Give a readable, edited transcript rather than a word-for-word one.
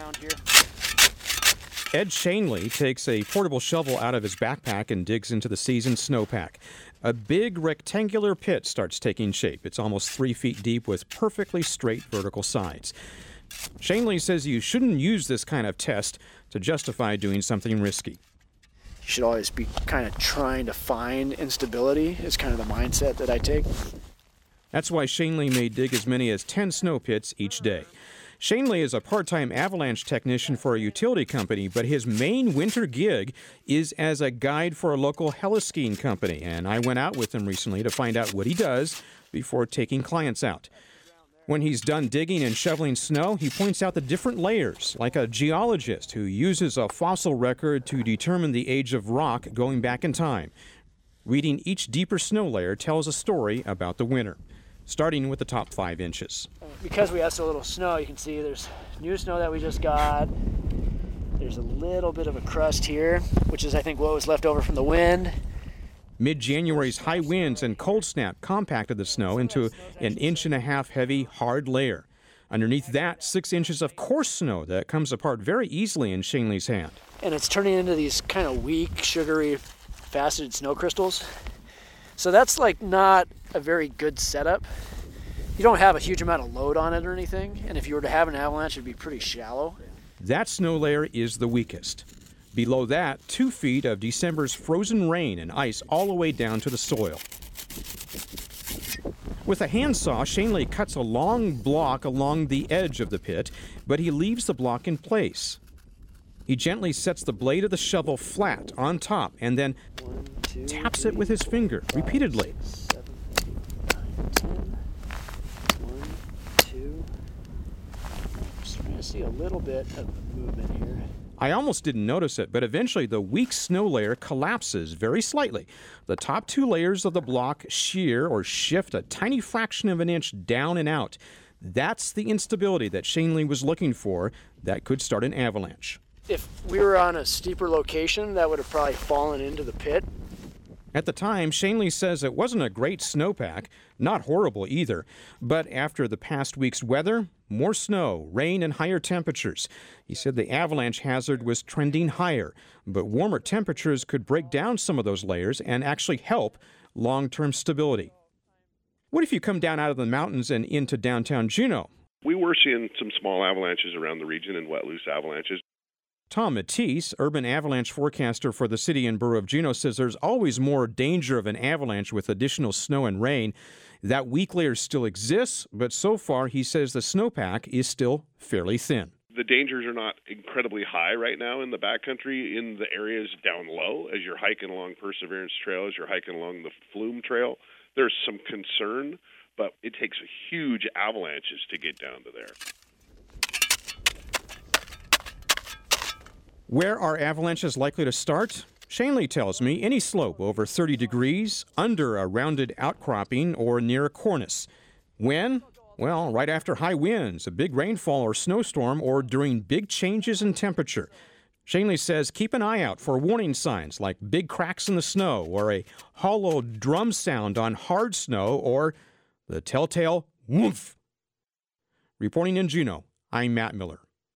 around here. Ed Shanley takes a portable shovel out of his backpack and digs into the seasoned snowpack. A big rectangular pit starts taking shape. It's almost 3 feet deep with perfectly straight vertical sides. Shanley says you shouldn't use this kind of test to justify doing something risky. You should always be kind of trying to find instability is kind of the mindset that I take. That's why Shanley may dig as many as 10 snow pits each day. Shanley is a part-time avalanche technician for a utility company, but his main winter gig is as a guide for a local heli-skiing company, and I went out with him recently to find out what he does before taking clients out. When he's done digging and shoveling snow, he points out the different layers, like a geologist who uses a fossil record to determine the age of rock going back in time. Reading each deeper snow layer tells a story about the winter, starting with the top 5 inches. Because we have so little snow, you can see there's new snow that we just got. There's a little bit of a crust here, which is, I think, what was left over from the wind. Mid-January's high winds and cold snap compacted the snow into an 1.5 inch heavy, hard layer. Underneath that, 6 inches of coarse snow that comes apart very easily in Shanley's hand. And it's turning into these kind of weak, sugary, faceted snow crystals. So that's like not a very good setup. You don't have a huge amount of load on it or anything, and if you were to have an avalanche, it'd be pretty shallow. That snow layer is the weakest. Below that, 2 feet of December's frozen rain and ice all the way down to the soil. With a handsaw, Shanley cuts a long block along the edge of the pit, but he leaves the block in place. He gently sets the blade of the shovel flat on top and then taps it with his finger repeatedly. 7, 8, 9, 10. 1, 2. Just trying to see a little bit of movement here. I almost didn't notice it, but eventually the weak snow layer collapses very slightly. The top 2 layers of the block shear or shift a tiny fraction of an inch down and out. That's the instability that Shanley was looking for that could start an avalanche. If we were on a steeper location, that would have probably fallen into the pit. At the time, Shanley says it wasn't a great snowpack, not horrible either, but after the past week's weather, more snow, rain, and higher temperatures. He said the avalanche hazard was trending higher, but warmer temperatures could break down some of those layers and actually help long-term stability. What if you come down out of the mountains and into downtown Juneau? We were seeing some small avalanches around the region and wet, loose avalanches. Tom Matisse, urban avalanche forecaster for the city and borough of Juneau, says there's always more danger of an avalanche with additional snow and rain. That weak layer still exists, but so far he says the snowpack is still fairly thin. The dangers are not incredibly high right now in the backcountry, in the areas down low. As you're hiking along Perseverance Trail, as you're hiking along the Flume Trail, there's some concern, but it takes huge avalanches to get down to there. Where are avalanches likely to start? Shanley tells me any slope over 30 degrees, under a rounded outcropping, or near a cornice. When? Well, right after high winds, a big rainfall or snowstorm, or during big changes in temperature. Shanley says keep an eye out for warning signs like big cracks in the snow, or a hollow drum sound on hard snow, or the telltale whoomph. Reporting in Juneau, I'm Matt Miller.